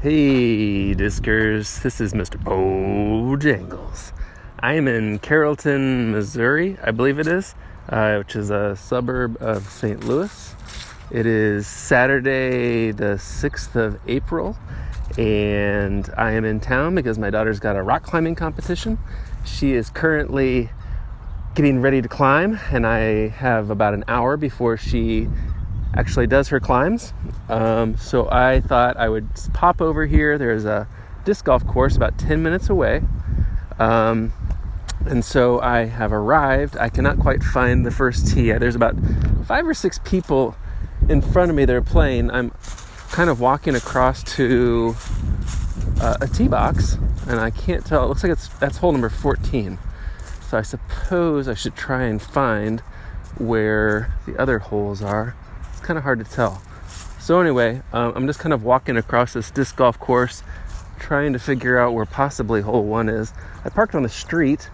Hey Discers, this is Mr. Bojangles. I am in Carrollton, Missouri, I believe it is, which is a suburb of St. Louis. It is Saturday the 6th of April, and I am in town because my daughter's got a rock climbing competition. She is currently getting ready to climb, and I have about an hour before she actually does her climbs. So I thought I would pop over here. There's a disc golf course about 10 minutes away. And so I have arrived. I cannot quite find the first tee. There's about 5 or 6 people in front of me that are playing. I'm kind of walking across to a tee box, and I can't tell. It looks like that's hole number 14. So I suppose I should try and find where the other holes are. Kind of hard to tell. So anyway, I'm just kind of walking across this disc golf course, trying to figure out where possibly hole 1 is. I parked on the street.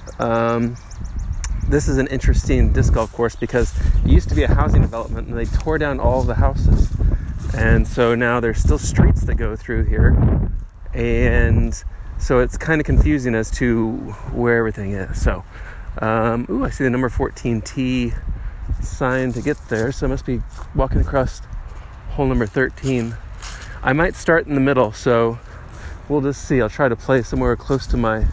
This is an interesting disc golf course because it used to be a housing development and they tore down all the houses, and so now there's still streets that go through here, and so it's kind of confusing as to where everything is. So I see the number 14 tee sign to get there, so I must be walking across hole number 13. I might start in the middle, so we'll just see. I'll try to play somewhere close to my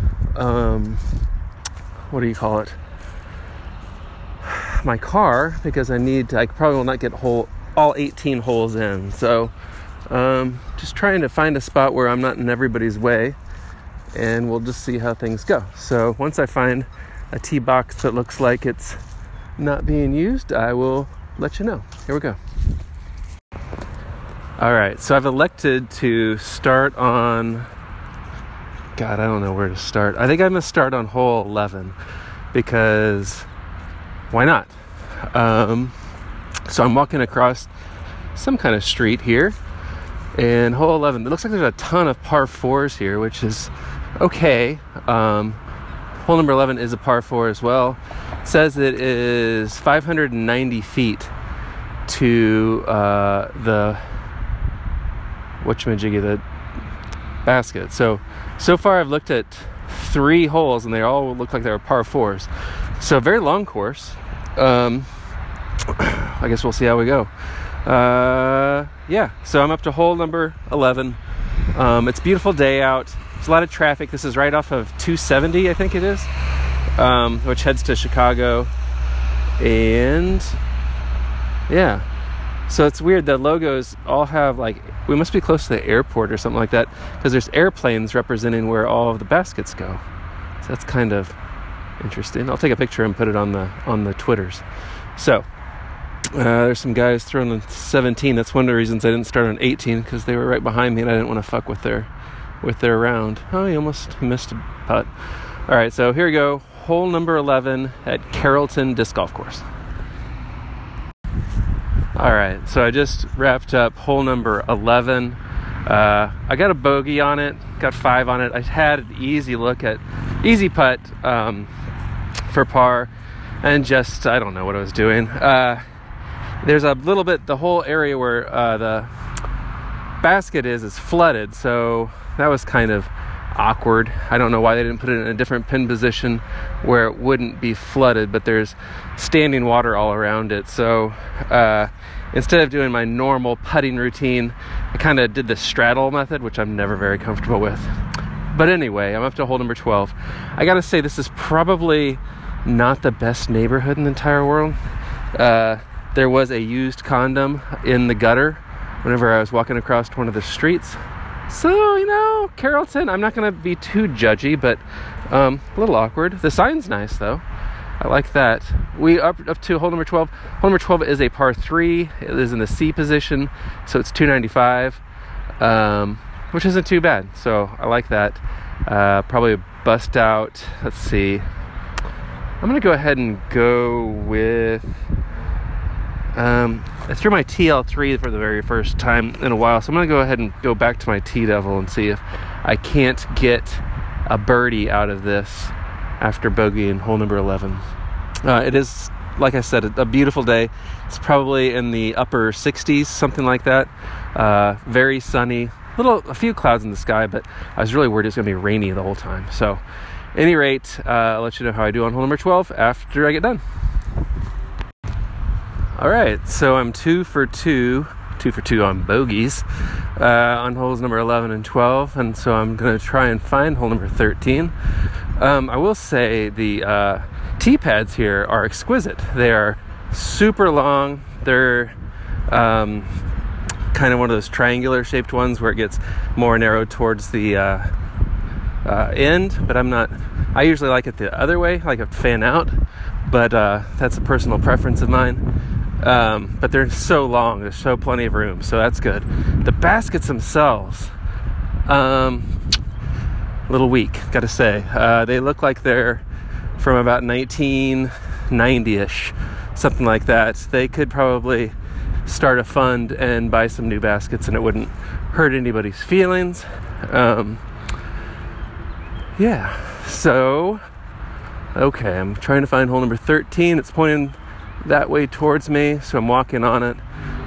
my car, because I probably will not get all 18 holes in. So just trying to find a spot where I'm not in everybody's way, and we'll just see how things go. So once I find a tee box that looks like it's not being used, I will let you know. Here we go. Alright, so I've elected to start on, I don't know where to start. I think I'm going to start on hole 11, because why not? So I'm walking across some kind of street here, and hole 11, it looks like there's a ton of par 4s here, which is okay. Hole number 11 is a par 4 as well. It says it is 590 feet to the basket. So far I've looked at 3 holes, and they all look like they were par 4s. So a very long course. I guess we'll see how we go. So I'm up to hole number 11. It's a beautiful day out. There's a lot of traffic. This is right off of 270, I think it is, which heads to Chicago. And yeah, so it's weird. The logos all have, like, we must be close to the airport or something like that, because there's airplanes representing where all of the baskets go. So that's kind of interesting. I'll take a picture and put it on the Twitters. So there's some guys throwing on 17. That's one of the reasons I didn't start on 18, because they were right behind me and I didn't want to fuck with their round. Oh, he almost missed a putt. All right, so here we go. Hole number 11 at Carrollton Disc Golf Course. All right, so I just wrapped up hole number 11. I got a bogey on it, got 5 on it. I had an easy putt for par, and just, I don't know what I was doing. There's a little bit, the whole area where the basket is flooded, so that was kind of awkward. I don't know why they didn't put it in a different pin position where it wouldn't be flooded, but there's standing water all around it. So instead of doing my normal putting routine, I kind of did the straddle method, which I'm never very comfortable with. But anyway, I'm up to hole number 12. I gotta say, this is probably not the best neighborhood in the entire world. There was a used condom in the gutter whenever I was walking across one of the streets. So, Carrollton, I'm not going to be too judgy, but a little awkward. The sign's nice, though. I like that. We up to hole number 12. Hole number 12 is a par 3. It is in the C position, so it's 295, which isn't too bad. So I like that. Probably a bust out. Let's see. I'm going to go ahead and go with... I threw my TL3 for the very first time in a while, so I'm going to go ahead and go back to my T-Devil and see if I can't get a birdie out of this after bogeying hole number 11. It is, like I said, a beautiful day. It's probably in the upper 60s, something like that. Very sunny. a few clouds in the sky, but I was really worried it's going to be rainy the whole time. So, at any rate, I'll let you know how I do on hole number 12 after I get done. All right, so I'm 2 for 2 on bogeys on holes number 11 and 12, and so I'm going to try and find hole number 13. I will say the tee pads here are exquisite. They are super long. They're kind of one of those triangular shaped ones where it gets more narrow towards the end, but I usually like it the other way, like a fan out, but that's a personal preference of mine. But they're so long, there's so plenty of room, so that's good. The baskets themselves, a little weak, gotta say. They look like they're from about 1990-ish, something like that. They could probably start a fund and buy some new baskets and it wouldn't hurt anybody's feelings. So okay, I'm trying to find hole number 13. It's pointing that way towards me, so I'm walking on it.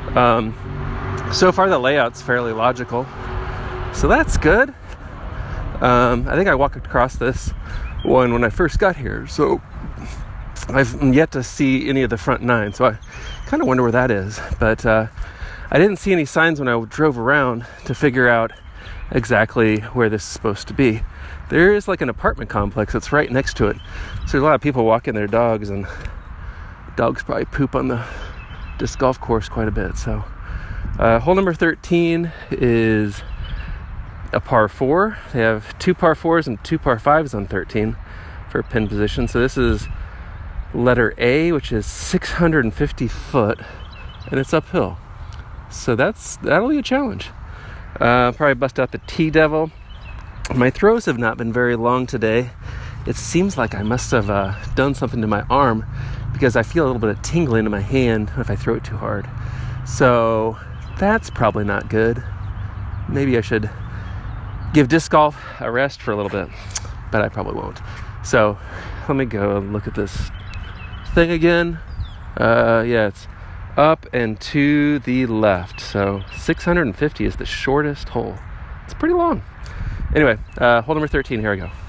So far the layout's fairly logical, so that's good. I think I walked across this one when I first got here, so I've yet to see any of the front 9, so I kind of wonder where that is. But I didn't see any signs when I drove around to figure out exactly where this is supposed to be. There is like an apartment complex that's right next to it, so there's a lot of people walking their dogs, and dogs probably poop on the disc golf course quite a bit. So hole number 13 is a par 4. They have 2 par 4s and 2 par 5s on 13 for pin position. So this is letter A, which is 650 foot, and it's uphill. So that'll be a challenge. Probably bust out the T-Devil. My throws have not been very long today. It seems like I must have done something to my arm, because I feel a little bit of tingling in my hand if I throw it too hard. So that's probably not good. Maybe I should give disc golf a rest for a little bit, but I probably won't. So let me go and look at this thing again. It's up and to the left. So 650 is the shortest hole. It's pretty long. Anyway, hole number 13, here I go.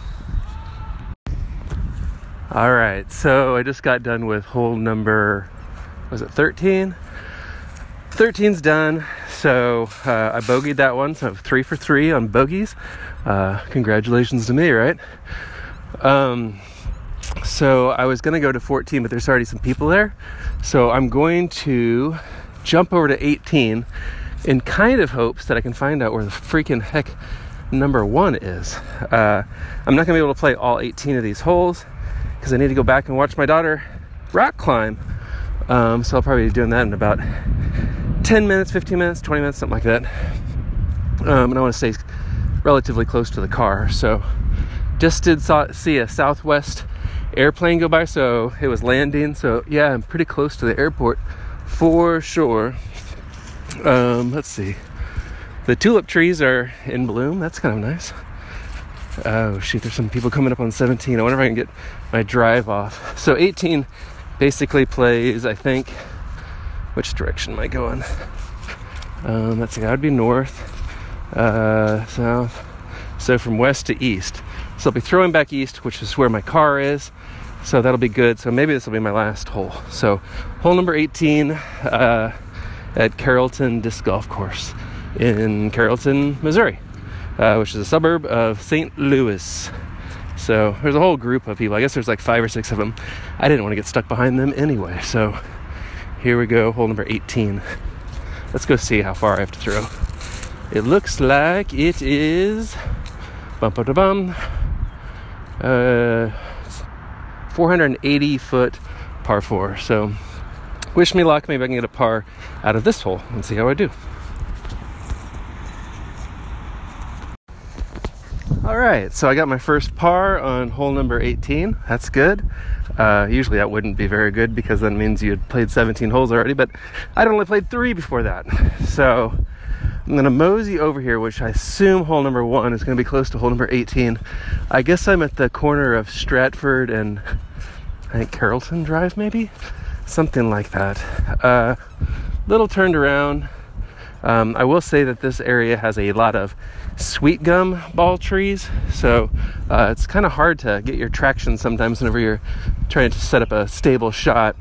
All right, so I just got done with hole number, 13? 13's done, so I bogeyed that one, so I'm 3 for 3 on bogeys. Congratulations to me, right? So I was going to go to 14, but there's already some people there, so I'm going to jump over to 18 in kind of hopes that I can find out where the freaking heck number 1 is. I'm not going to be able to play all 18 of these holes, because I need to go back and watch my daughter rock climb. So I'll probably be doing that in about 10 minutes, 15 minutes, 20 minutes, something like that. And I want to stay relatively close to the car. So just did see a Southwest airplane go by, so it was landing. So yeah, I'm pretty close to the airport for sure. Let's see. The tulip trees are in bloom. That's kind of nice. Oh shoot, there's some people coming up on 17. I wonder if I can get my drive off. So 18 basically plays, I think, which direction am I going? Let's see, that would be north, south, so from west to east. So I'll be throwing back east, which is where my car is, so that'll be good. So maybe this will be my last hole. So hole number 18 at Carrollton Disc Golf Course in Carrollton, Missouri. Which is a suburb of St. Louis. So there's a whole group of people. I guess there's like 5 or 6 of them. I didn't want to get stuck behind them anyway. So here we go, hole number 18. Let's go see how far I have to throw. It looks like it is 480 foot par 4. So wish me luck. Maybe I can get a par out of this hole and see how I do. All right, so I got my first par on hole number 18. That's good. Usually that wouldn't be very good, because that means you had played 17 holes already, but I'd only played 3 before that. So I'm going to mosey over here, which I assume hole number 1 is going to be close to hole number 18. I guess I'm at the corner of Stratford and I think Carrollton Drive, maybe? Something like that. Little turned around. I will say that this area has a lot of sweet gum ball trees, so it's kind of hard to get your traction sometimes whenever you're trying to set up a stable shot.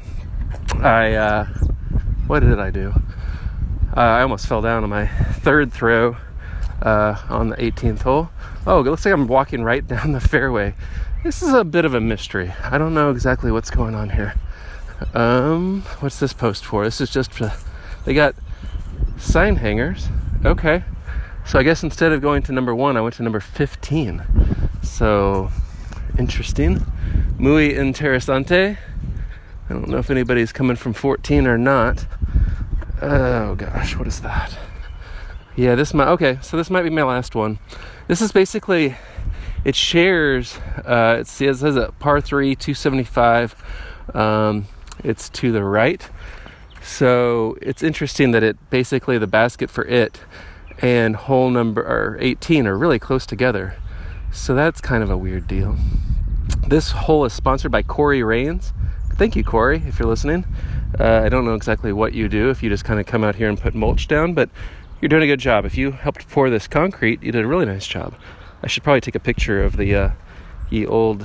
What did I do? I almost fell down on my third throw on the 18th hole. Oh, it looks like I'm walking right down the fairway. This is a bit of a mystery. I don't know exactly what's going on here. What's this post for? This is just, they got sign hangers. Okay. So I guess instead of going to number 1, I went to number 15. So, interesting. Muy interesante. I don't know if anybody's coming from 14 or not. Oh gosh, what is that? Yeah, this might be my last one. This is basically, it shares, it says a par 3, 275. It's to the right. So it's interesting that it basically, the basket for it and hole number 18 are really close together. So that's kind of a weird deal. This hole is sponsored by Corey Rains. Thank you, Corey, if you're listening. I don't know exactly what you do, if you just kind of come out here and put mulch down, but you're doing a good job. If you helped pour this concrete, you did a really nice job. I should probably take a picture of the old,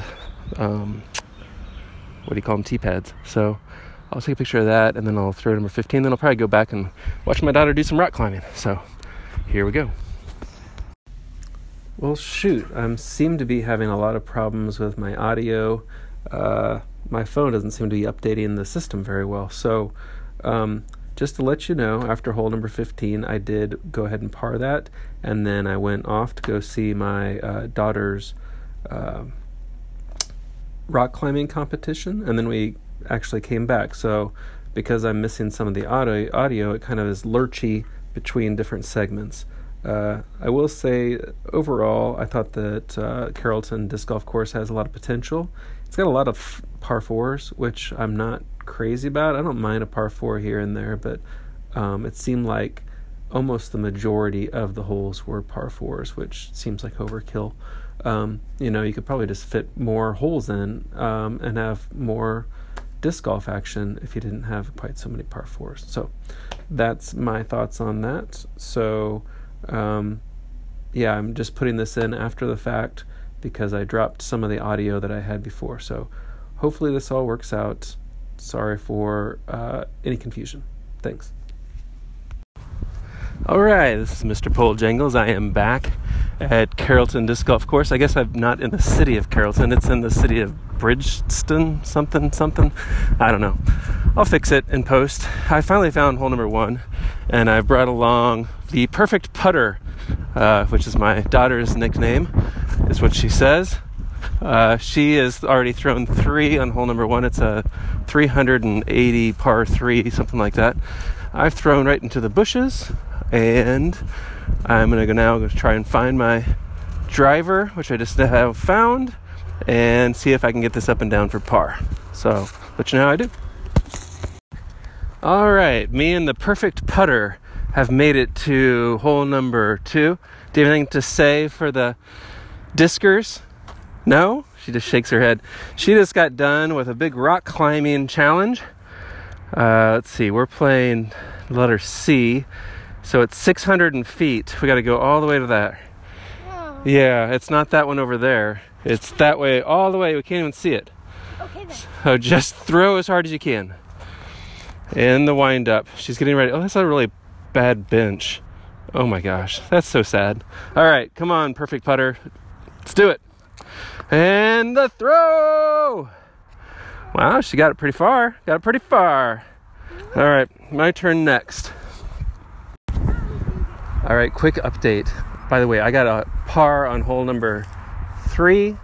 what do you call them, T-pads. So I'll take a picture of that, and then I'll throw number 15. Then I'll probably go back and watch my daughter do some rock climbing. So here we go. Well, shoot, I seem to be having a lot of problems with my audio. My phone doesn't seem to be updating the system very well. So just to let you know, after hole number 15, I did go ahead and par that, and then I went off to go see my daughter's rock climbing competition, and then we actually came back. So because I'm missing some of the audio, it kind of is lurchy between different segments. I will say, overall, I thought that Carrollton Disc Golf Course has a lot of potential. It's got a lot of par 4s, which I'm not crazy about. I don't mind a par 4 here and there, but it seemed like almost the majority of the holes were par 4s, which seems like overkill. You could probably just fit more holes in and have more disc golf action if you didn't have quite so many par 4s. So that's my thoughts on that. So I'm just putting this in after the fact because I dropped some of the audio that I had before. So hopefully this all works out. Sorry for any confusion. Thanks. All right, this is Mr. Pole Jangles. I am back at Carrollton Disc Golf Course. I guess I'm not in the city of Carrollton. It's in the city of Bridgeston, something. I don't know. I'll fix it in post. I finally found hole number 1, and I brought along the perfect putter, which is my daughter's nickname, is what she says. She has already thrown 3 on hole number 1. It's a 380 par 3, something like that. I've thrown right into the bushes, and I'm going to go try and find my driver, which I just have found, and see if I can get this up and down for par. So, let you know how I do. All right, me and the perfect putter have made it to hole number 2. Do you have anything to say for the discers? No? She just shakes her head. She just got done with a big rock climbing challenge. Let's see, we're playing letter C. So it's 600 feet. We got to go all the way to that. Oh. Yeah, it's not that one over there. It's that way, all the way. We can't even see it. Okay then. So just throw as hard as you can. In the wind up. She's getting ready. Oh, that's a really bad bench. Oh my gosh, that's so sad. All right, come on, perfect putter. Let's do it. And the throw. Wow, she got it pretty far. All right, my turn next. All right, quick update. By the way, I got a par on hole number 3.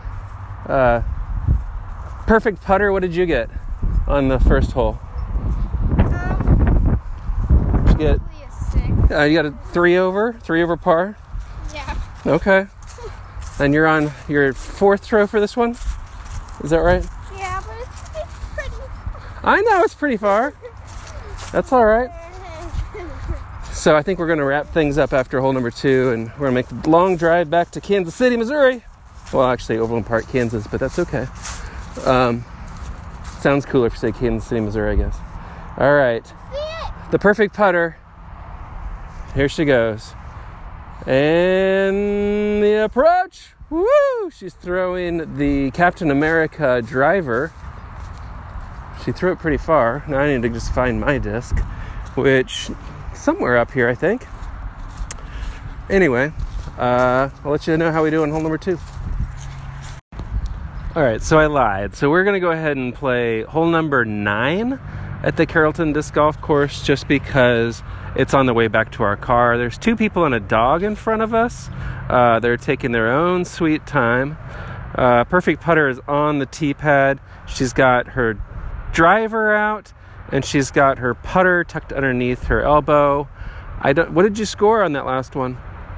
Perfect putter, what did you get on the first hole? Did you get? You got a 3 over par? Yeah. Okay. And you're on your 4th throw for this one? Is that right? Yeah, but it's pretty. I know, it's pretty far. That's all right. So I think we're going to wrap things up after hole number 2, and we're going to make the long drive back to Kansas City, Missouri. Well, actually, Overland Park, Kansas, but that's okay. Sounds cooler if you say Kansas City, Missouri, I guess. All right. See it? The perfect putter. here she goes. And the approach. Woo! She's throwing the Captain America driver. She threw it pretty far. Now I need to just find my disc, which somewhere up here, I think. Anyway, I'll let you know how we do on hole number 2. All right, so I lied. So we're going to go ahead and play hole number 9 at the Carrollton Disc Golf Course just because it's on the way back to our car. There's 2 people and a dog in front of us. They're taking their own sweet time. Perfect Putter is on the tee pad. She's got her driver out, and she's got her putter tucked underneath her elbow. What did you score on that last one?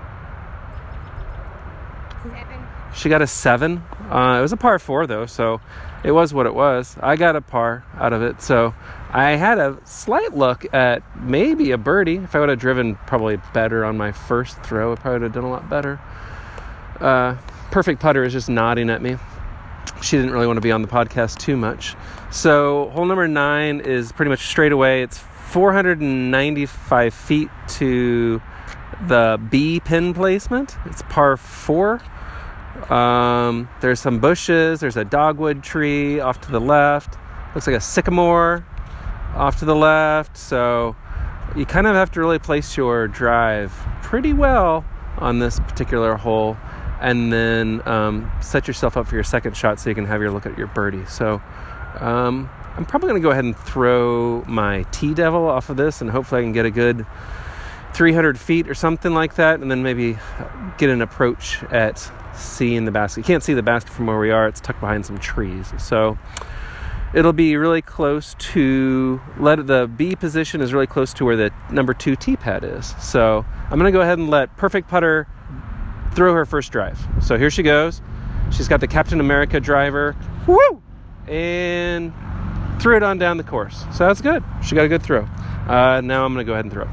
7. She got a 7. It was a par 4 though, so it was what it was. I got a par out of it, so I had a slight look at maybe a birdie. If I would have driven probably better on my first throw, I probably would have done a lot better. Perfect Putter is just nodding at me. She didn't really want to be on the podcast too much. So hole number 9 is pretty much straight away. It's 495 feet to the B pin placement. It's par 4. There's some bushes. There's a dogwood tree off to the left. Looks like a sycamore off to the left. So you kind of have to really place your drive pretty well on this particular hole, and then set yourself up for your second shot so you can have your look at your birdie. So I'm probably going to go ahead and throw my T-Devil off of this, and hopefully I can get a good 300 feet or something like that, and then maybe get an approach at seeing the basket. You can't see the basket from where we are. It's tucked behind some trees. So it'll be really close to, the B position is really close to where the number 2 tee pad is. So I'm going to go ahead and let Perfect Putter throw her first drive. So here she goes. She's got the Captain America driver. Woo! And threw it on down the course. So that's good. She got a good throw. Now I'm going to go ahead and throw.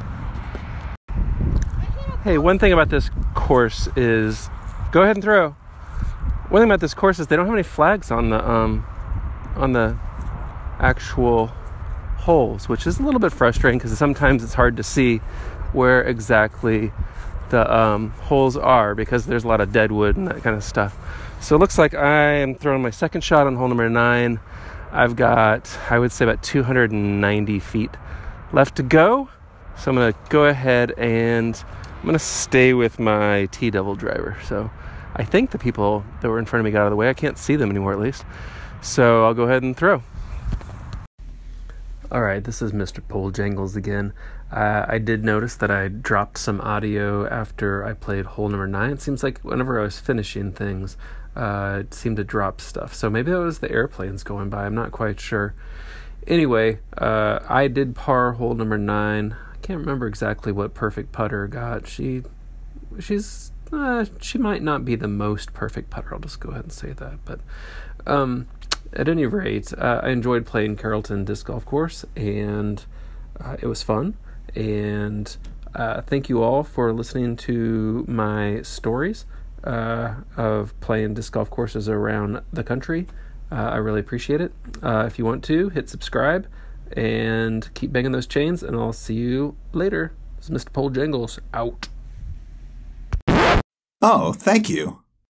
Hey, one thing about this course is, go ahead and throw. One thing about this course is they don't have any flags on the actual holes, which is a little bit frustrating because sometimes it's hard to see where exactly the holes are because there's a lot of dead wood and that kind of stuff. So it looks like I am throwing my second shot on hole number 9. I've got, I would say, about 290 feet left to go. So I'm going to go ahead and I'm going to stay with my T-Devil driver. So I think the people that were in front of me got out of the way. I can't see them anymore, at least. So I'll go ahead and throw. All right, this is Mr. Pole Jangles again. I did notice that I dropped some audio after I played hole number 9. It seems like whenever I was finishing things, it seemed to drop stuff. So maybe that was the airplanes going by. I'm not quite sure. Anyway, I did par hole number 9. I can't remember exactly what Perfect Putter got. She might not be the most perfect putter. I'll just go ahead and say that. But at any rate, I enjoyed playing Carrollton Disc Golf Course, and it was fun. And thank you all for listening to my stories of playing disc golf courses around the country. I really appreciate it. If you want to, hit subscribe and keep banging those chains, and I'll see you later. This is Mr. Pole Jangles, out. Oh, thank you.